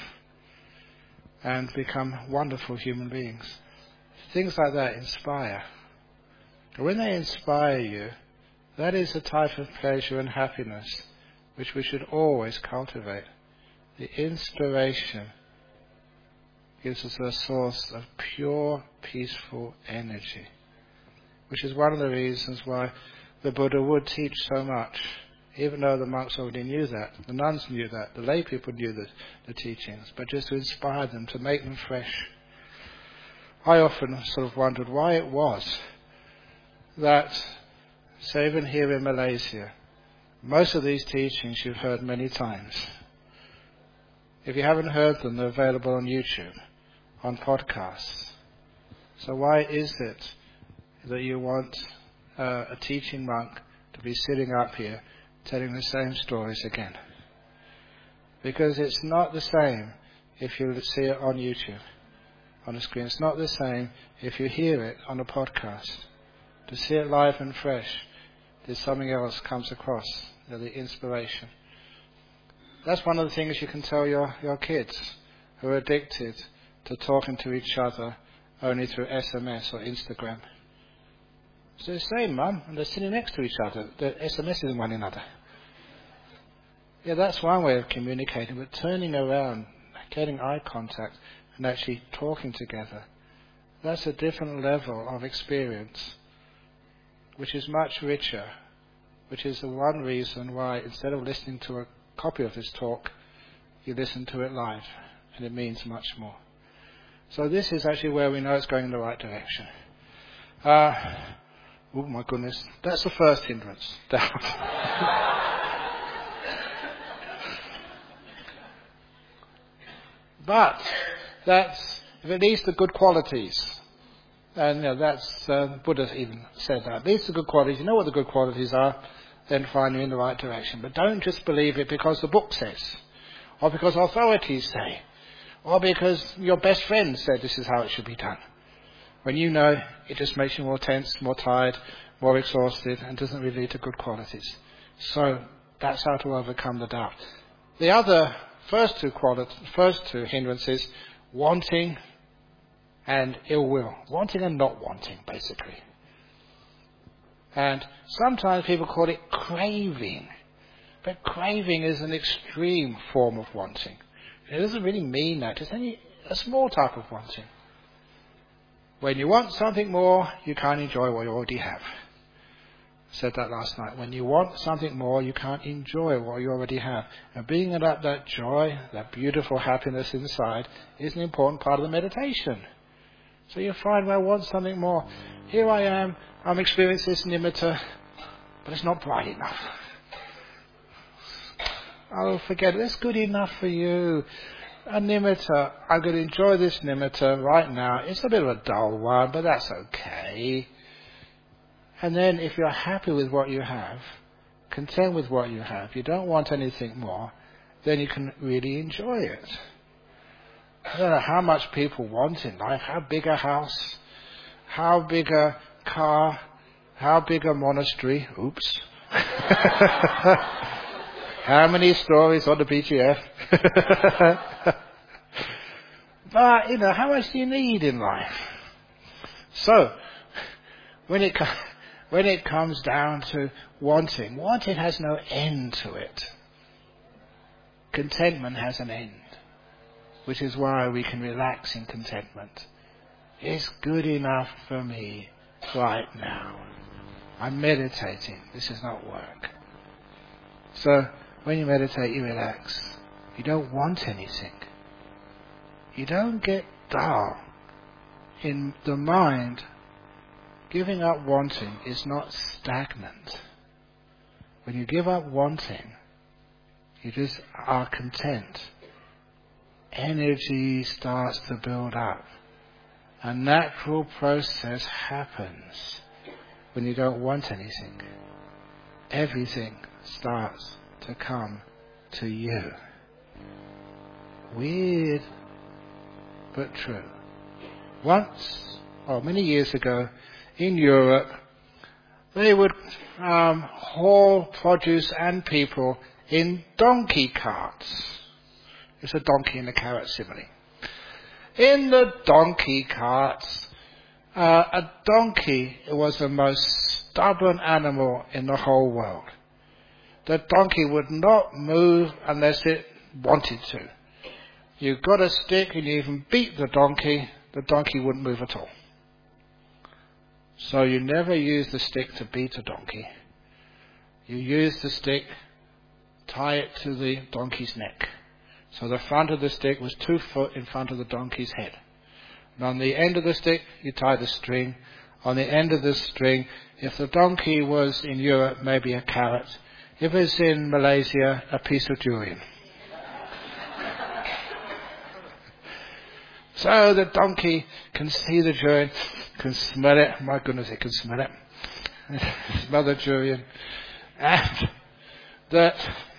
and become wonderful human beings. Things like that inspire. And when they inspire you, that is a type of pleasure and happiness which we should always cultivate. The inspiration gives us a source of pure, peaceful energy, which is one of the reasons why the Buddha would teach so much, even though the monks already knew that, the nuns knew that, the lay people knew the teachings, but just to inspire them, to make them fresh. I often wondered why it was that, say even here in Malaysia, most of these teachings you've heard many times. If you haven't heard them, they're available on YouTube, on podcasts. So why is it that you want a teaching monk to be sitting up here telling the same stories again? Because it's not the same if you see it on YouTube, on the screen. It's not the same if you hear it on a podcast. To see it live and fresh, there's something else comes across, the inspiration. That's one of the things you can tell your kids who are addicted to talking to each other only through SMS or Instagram. So they're saying, Mum, and they're sitting next to each other. They're SMSing one another. Yeah, that's one way of communicating, but turning around, getting eye contact, and actually talking together, that's a different level of experience, which is much richer, which is the one reason why instead of listening to a copy of this talk, you listen to it live, and it means much more. So this is actually where we know it's going in the right direction. Oh my goodness, that's the first hindrance. But that's at least the good qualities. And that's Buddha even said that. These are the good qualities. You know what the good qualities are, then find you in the right direction. But don't just believe it because the book says, or because authorities say, or because your best friend said this is how it should be done. When you know, it just makes you more tense, more tired, more exhausted, and doesn't really lead to good qualities. So that's how to overcome the doubt. The other first two hindrances, wanting and ill will. Wanting and not wanting, basically. And sometimes people call it craving. But craving is an extreme form of wanting. It doesn't really mean that. It's only a small type of wanting. When you want something more, you can't enjoy what you already have. I said that last night. When you want something more, you can't enjoy what you already have. And bringing up that joy, that beautiful happiness inside, is an important part of the meditation. So you find, well, I want something more. Here I am, I'm experiencing this nimitta, but it's not bright enough. Oh, forget it. That's good enough for you. A nimitta. I'm going to enjoy this nimitta right now. It's a bit of a dull one, but that's okay. And then if you're happy with what you have, content with what you have, you don't want anything more, then you can really enjoy it. I don't know how much people want in life. How big a house, how big a car, how big a monastery. Oops. How many stories on the BGF? But, how much do you need in life? So, when it comes down to wanting has no end to it. Contentment has an end, which is why we can relax in contentment. It's good enough for me right now. I'm meditating. This is not work. So, when you meditate, you relax. You don't want anything. You don't get dull. In the mind, giving up wanting is not stagnant. When you give up wanting, you just are content. Energy starts to build up. A natural process happens when you don't want anything. Everything starts to come to you. Weird, but true. Many years ago, in Europe, they would haul produce and people in donkey carts. It's a donkey and a carrot simile. In the donkey carts, a donkey was the most stubborn animal in the whole world. The donkey would not move unless it wanted to. You got a stick and you even beat the donkey wouldn't move at all. So you never use the stick to beat a donkey. You use the stick, tie it to the donkey's neck. So the front of the stick was 2 foot in front of the donkey's head. And on the end of the stick, you tie the string. On the end of the string, if the donkey was in Europe, maybe a carrot. If it's in Malaysia, a piece of durian. So the donkey can see the durian, can smell it. My goodness, it can smell it. Smell the durian. And that...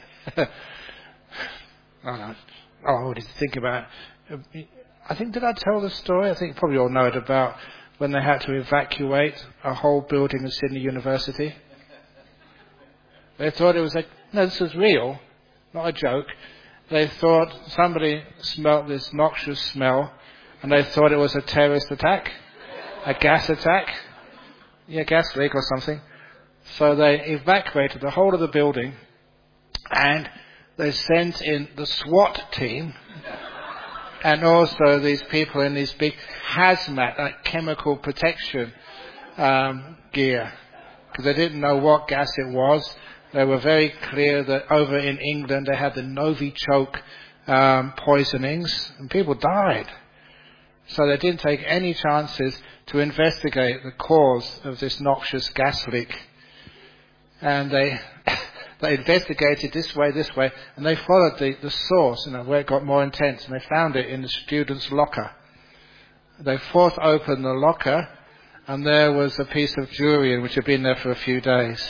I already think about it. Did I tell the story? I think you probably all know it, about when they had to evacuate a whole building of Sydney University. They thought it was this was real, not a joke. They thought somebody smelt this noxious smell, and they thought it was a terrorist attack, a gas attack, gas leak or something. So they evacuated the whole of the building, and they sent in the SWAT team, and also these people in these big hazmat, like chemical protection gear, because they didn't know what gas it was. They were very clear that over in England they had the Novichok poisonings, and people died. So they didn't take any chances to investigate the cause of this noxious gas leak. And they investigated this way, and they followed the source, where it got more intense, and they found it in the student's locker. They forced open the locker, and there was a piece of durian which had been there for a few days.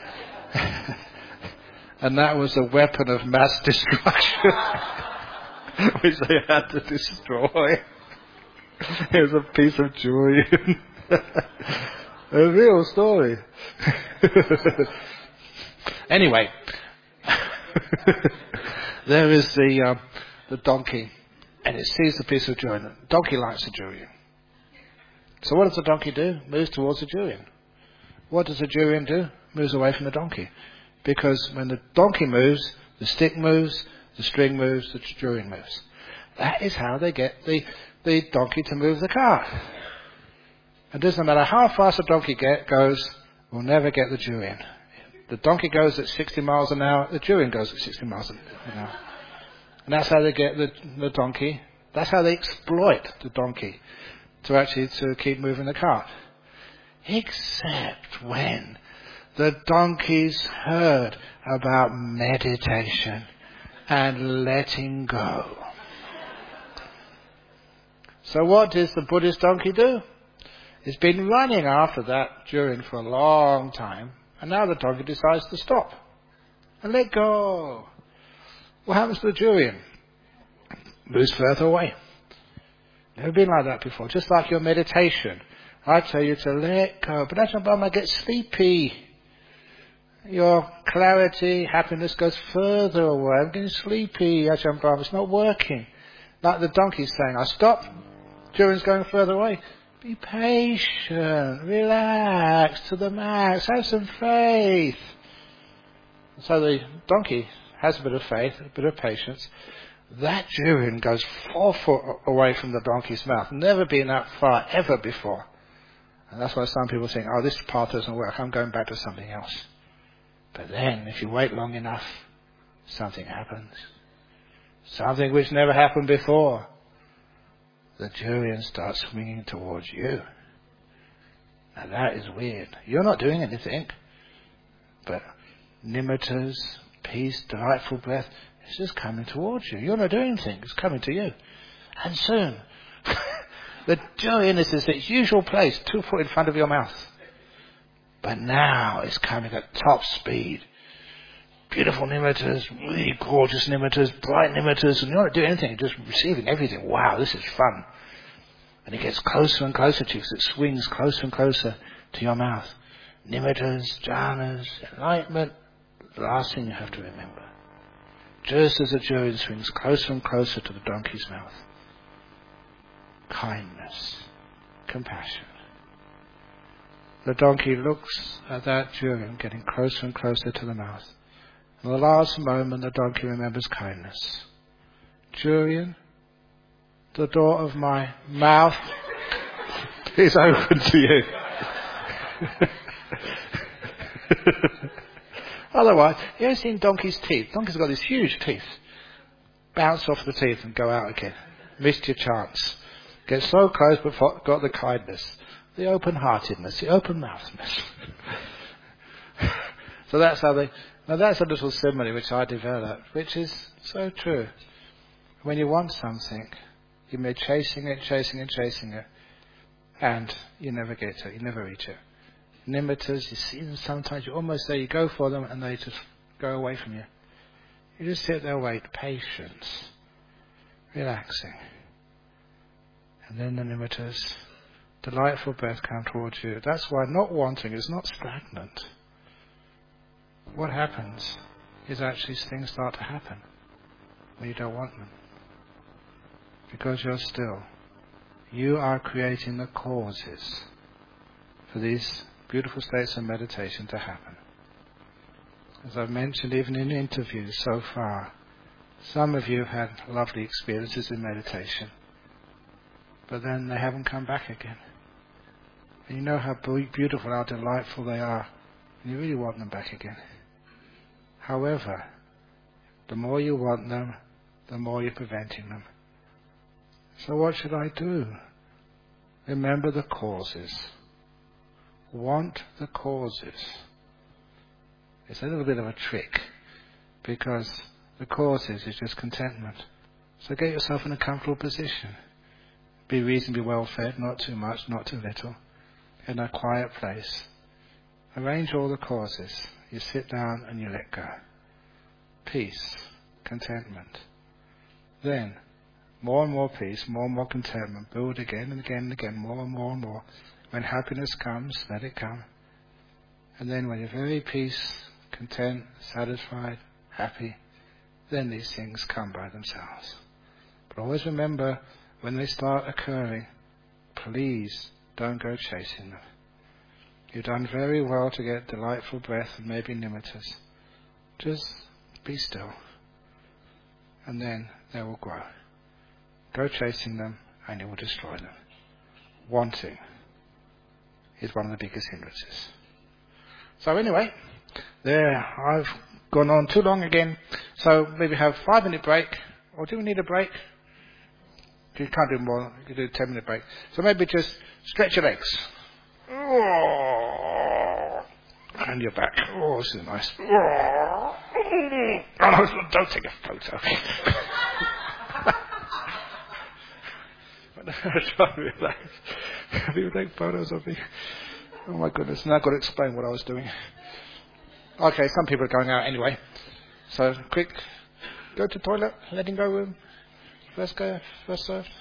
And that was a weapon of mass destruction which they had to destroy. It was a piece of durian. A real story. Anyway, there is the donkey, and it sees the piece of durian. The donkey likes the durian. So what does the donkey do? Moves towards the durian. what does the durian do? Moves away from the donkey. Because when the donkey moves, the stick moves, the string moves, the durian moves. That is how they get the donkey to move the cart. It doesn't matter how fast the donkey goes, we'll never get the durian. The donkey goes at 60 miles an hour, the durian goes at 60 miles an hour. And that's how they get the donkey. That's how they exploit the donkey to keep moving the cart. Except when the donkeys heard about meditation and letting go. So what does the Buddhist donkey do? It's been running after that durian for a long time, and now the donkey decides to stop and let go. What happens to the durian? Moves further away. Never been like that before. Just like your meditation. I tell you to let go, but that's not I get sleepy. Your clarity, happiness goes further away. I'm getting sleepy, Ajahn Brahm. It's not working. Like the donkey's saying, I stop. Durian's going further away. Be patient. Relax to the max. Have some faith. So the donkey has a bit of faith, a bit of patience. That durian goes 4 foot away from the donkey's mouth. Never been that far ever before. And that's why some people think, oh, this path doesn't work. I'm going back to something else. But then, if you wait long enough, something happens. Something which never happened before. The durian starts swinging towards you. Now that is weird. You're not doing anything. But nimittas, peace, delightful breath, it's just coming towards you. You're not doing anything. It's coming to you. And soon, the durian is in its usual place, 2 foot in front of your mouth. But now it's coming at top speed. Beautiful nimittas, really gorgeous nimittas, bright nimittas, and you're not doing anything, just receiving everything. Wow, this is fun. And it gets closer and closer to you, because it swings closer and closer to your mouth. Nimittas, jhanas, enlightenment, the last thing you have to remember. Just as the durian swings closer and closer to the donkey's mouth. Kindness, compassion. The donkey looks at that durian getting closer and closer to the mouth. In the last moment, the donkey remembers kindness. Durian, the door of my mouth is open to you. Otherwise, you ever seen donkey's teeth? Donkey's got these huge teeth. Bounce off the teeth and go out again. Missed your chance. Get so close but got the kindness, the open-heartedness, the open-mouthness. So that's how now that's a little simile which I developed, which is so true. When you want something, you may chasing it, and you never get it, you never reach it. Nimittas, you see them sometimes, you're almost there, you go for them, and they just go away from you. You just sit there, wait, patience, relaxing. And then the nimittas, delightful breath come towards you. That's why not wanting is not stagnant. What happens is actually things start to happen when you don't want them. Because you're still. You are creating the causes for these beautiful states of meditation to happen. As I've mentioned even in interviews so far, some of you have had lovely experiences in meditation, but then they haven't come back again. And you know how beautiful, how delightful they are, and you really want them back again. However, the more you want them, the more you're preventing them. So what should I do? Remember the causes. Want the causes. It's a little bit of a trick, because the causes is just contentment. So get yourself in a comfortable position. Be reasonably well fed, not too much, not too little. In a quiet place. Arrange all the causes. You sit down and you let go. Peace, contentment. Then, more and more peace, more and more contentment. Build again and again and again, more and more and more. When happiness comes, let it come. And then when you're very peace, content, satisfied, happy, then these things come by themselves. But always remember, when they start occurring, please don't go chasing them. You've done very well to get delightful breath and maybe nimiters. Just be still. And then they will grow. Go chasing them and it will destroy them. Wanting is one of the biggest hindrances. So anyway, there, I've gone on too long again. So maybe have 5-minute break. Or do we need a break? You can't do more. You can do a 10-minute break. So maybe just stretch your legs. And your back. Oh, this is nice. Oh, no, don't take a photo. Try to relax. People take photos of me. Oh my goodness, now I've got to explain what I was doing. Okay, some people are going out anyway. So, quick, go to toilet, letting go room. First serve.